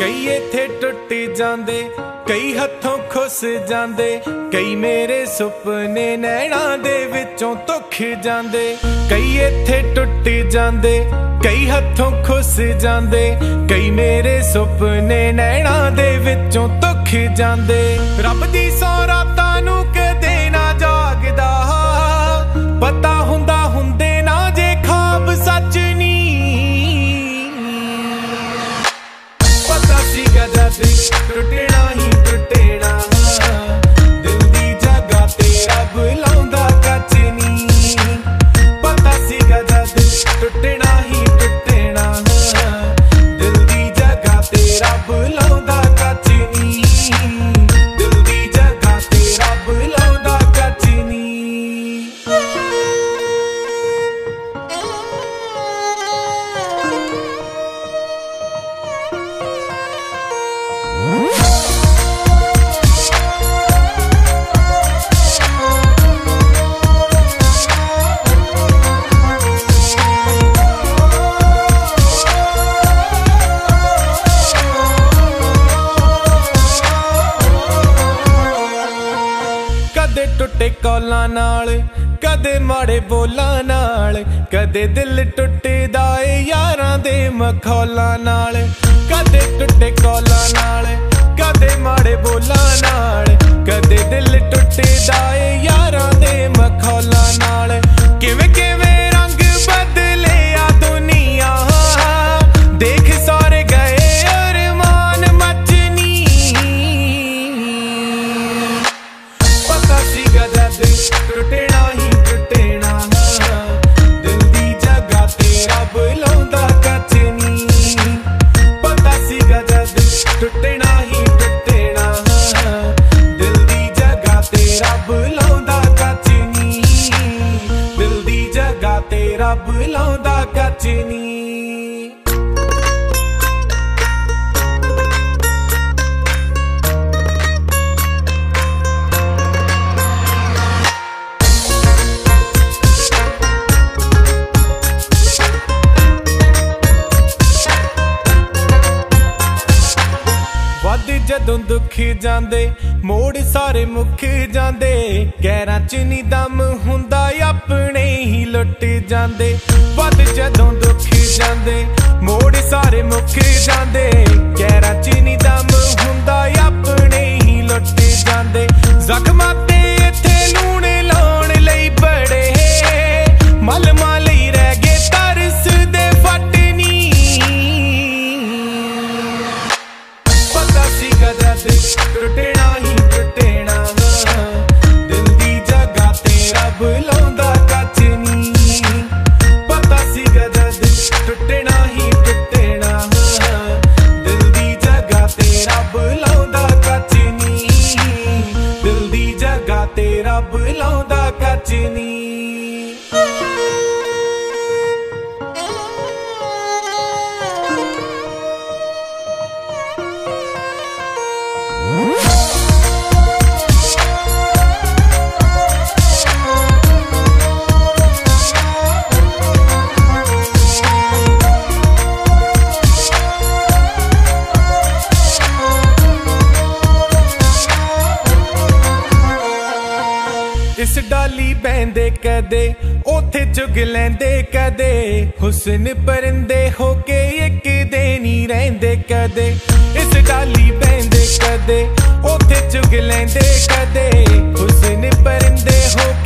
कई इत्थे टुट जांदे, कई हथों खुस जांदे, कई मेरे सुपने नैना दे विचों धुख जांदे। कई इत्थे टुट जांदे, कई हथों खुस जांदे, कई मेरे सुपने नैना दे विचों धुख जांदे। रब दी सौ रातां नूं कदे ना जागदा, पता हुंदा हुंदे ना जे ख्वाब सच नी। टुटना ही टुटेना, दिल दी जगह तेरा बुलाउंदा कच नी। पता सीगा जद टुटना ही टुटेना, दिल दी जगह तेरा बुलाउंदा कच नी। दिल दी जगह तेरा बुलाउंदा कच नी। कदे टुटे कौलां नाल, कदे माड़े बोलां नाल, कदे दिल टुटदा ए यारां दे मखौलां नाल। कदे टुटे कौलां नाल, कदे माड़े बोलां नाल, कदे दिल टुटदा ए यारां दे मखौलां नाल। किवें किवें रंग बदले आ दुनिया, देख सारे गए अरमान मचनी। पता सीगा जद टुटना ही टुटेना, दिल दी जगह तेरा बुलाउंदा कच नी। पता सीगा जद टुटना ही टुटेना, दिल दी जगह तेरा बुलाउंदा कच नी। दिल दी जगह तेरा बुलाउंदा कच नी। जदों दुख जांदे, मोड़ सारे मुख जांदे, गैरां च नी दम हुंदा अपने ही लुट जांदे। वध जदों दुख जांदे, मोड़ सारे मुख जांदे, गैरां च नी दम हुंदा अपने ही लुट जांदे। जख्मां ते इत्थे लूण लाउण लई बड़े मलमां लई रह गए तरस दे फट नी। पता सीगा जद टुटना ही टुटेना, दिल दी जगह तेरा बुलाउंदा कच नी। पता सीगा जद टुटना ही टुटेना, दिल दी जगह तेरा बुलाउंदा कच नी। दिल दी जगह तेरा बुलाउंदा कच नी। इस डाली बहंदे कदे, ओथे चुग लैंदे कदे, हुस्न परिंदे होके एक दिन ही रहिंदे कदे। इस डाली बहंदे कदे, ओथे चुग लैंदे कदे, हुस्न परिंदे होके